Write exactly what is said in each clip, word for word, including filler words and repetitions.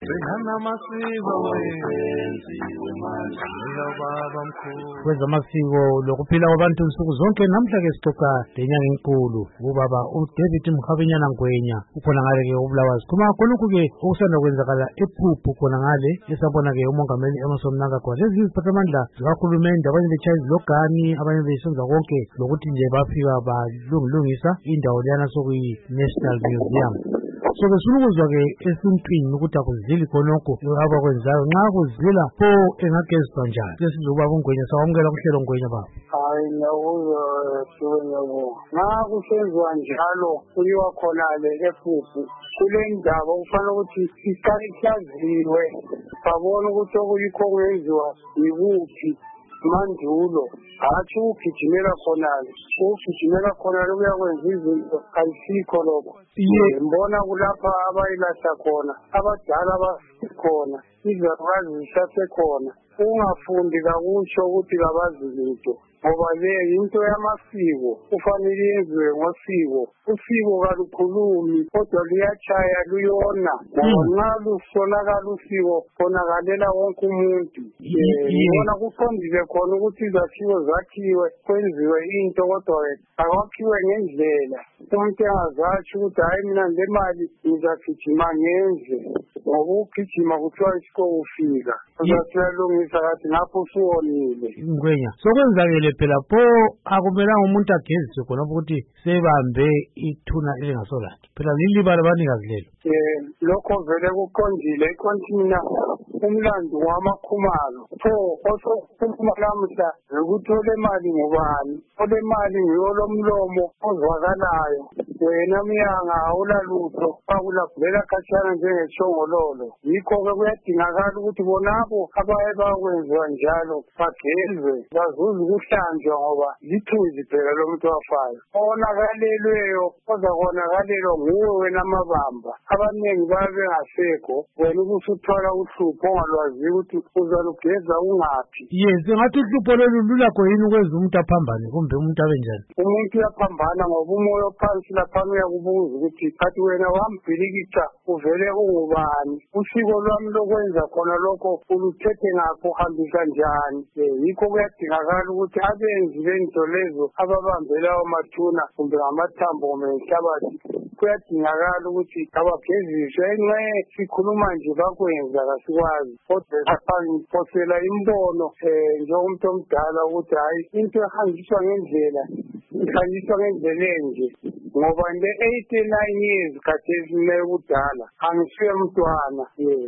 Kwezamasiko lokuphila kwabantu nsuku zonke namhla ke sixoxa lenyanga enkulu ubaba uDavid Mkhavenyana Ngwenya ukhona ngale ke uBulawayo. Kuma khonokho ke okusanda kwenzakala ePhuphu khona ngale esabona ke umongameli Emmerson Mnangagwa lezi iziphathamandla zikahulumende abanye betshaya izilogani abanye besenza konke lokuthi nje bafika balungilungisa indawo leyana sokuyi National Museum. So besunukuzwa ke esintwini ukuthi akuzili khonokho abakwenzayo nxa kuzila pho engageziswa njani sesizobaba uNgwenya sawamukela kuhlelo Ngwenya baba. Hayi ngiyakuzwa siwenyabo nxa kusenziwa njalo kuyiwa khona le ePhuphu kule ndaba kufanele ukuthi iqale ihlaziwe babone ukuthi okuyikho kwenziwa yikuphi mandulo hatshi ukugijimela khonale ukugijimela khonale kuyakwenza izinto ayisikho lokho. Mbona kulapha abayilahla khona abadala bakhona izalukazi zisasekhona ungafundi kakutsho ukuthi kabazi lutho ngoba le yinto yamasiko kufanele yenziwe ngosiko. Usiko kalukhulumi kodwa luyatshaya luyona ngoba nxa lusolakala usiko khonakalela wonke umuntu. Ngibona kuqondile khona ukuthi izakhiwo zakhiwe kwenziwe into kodwa akwakhiwe ngendlela umuntu engazatsho ukuthi hayi mina le mali ngizagijima ngenze ngoba ukugijima kuthiwa isikho ufika uzasiyalungisa kathi ngapho usuwonile. Ngwenya sokwenzakele phela pho akumelanga umuntu agezise khona ukuthi sebambe ithuna elingasolakhe phela liliba labanikazi lelo. Eh lokho vele kuqondile ikontina umlando wamakhumalo pho osokhuluma lamhla ukuthi ole mali ngubani ole mali ngiyolomlomo ozwakalayo wena myanga awulalutho bakulabhela khatshana njengeshongololo. Yikho-ke kuyadingakala ukuthi bonabo abaye bakwenziwa njalo bagezwe bazuze ukuhlanjwa ngoba lithuzi phela lomuntu wafayo onakalelweyo ozakonakalelwa nguwe wena amabamba. Abaningi babe bengasekho wena ubusuthwala uhlupho ongalwazi ukuthi uzalugeza ungaphi. Yes ngathi uhlupho lolu lulakho yini ukwenza umuntu aphambane kumbe umuntu abe njani? Umuntu uyaphambana ngoba umoya ophansi lapha uyakubuza ukuthi kathi wena wambhilikitha uvele ungubani usiko lwami lokwenza khona lokho uluthethe ngakho uhambisa njani. Yikho kuyadingakala ukuthi abenzi bento lezo ababambela amathuna kumbe ngamathambo menhlabathi kuyadingakala ukuthi abageziswe enxe sikhuluma nje bakwenza kasikwazi kodwa aphosela imbono njengomuntu omdala ukuthi hayi into ehanjiswa ngendlela ihanjiswa ngendlela enje ngoba le eighty-nine years khathesi mekudala angisuye mntwana.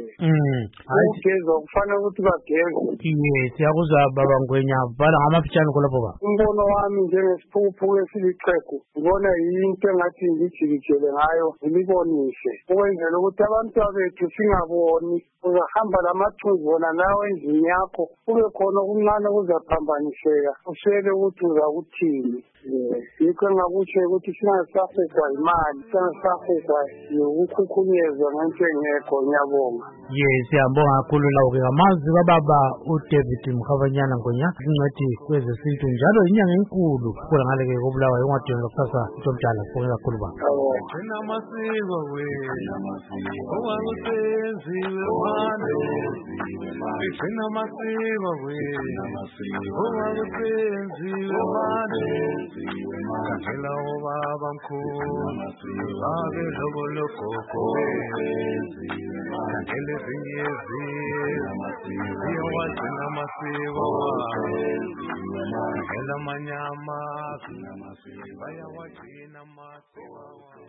Ukugezwa kufanele ukuthi bagezwe. Siyakuzwa baba Ngwenya bhala ngamafitshane khonapho baba. Umbono wami njengesiphuphu esiliqhegu ngibona yinto engathi ngijikijele ngayo ngibonise ukwenzela ukuthi abantwana bethu singaboni uzahamba lamathunzi wona nawe endlini yakho kube khona okuncane kuzaphambaniseka uswele ukuthi uzakuthini. Yikho engakutsho ukuthi singasafekwa imali singasafekwa yokukhukhumezwa ngento engekho. Ngiyabonga. Yes siyabonga kakhulu lawo-ke ngamazi kababa uDavid Mkhavenyana Ngwenya incwethi kwezesintu njalo inyanga enkulu khona ngale-ke koBulawayo ungadinga kusasa uTomdala sibonge kakhulu baba. Gcina amasiko wena owakusenziwe manje gcina amasiko wena owakusenziwe manje kathela obaba mkhulu babe lobolokoko kathele ziyezi ziyowagcina amasiko kathela amanyama bayawagcina amasiko.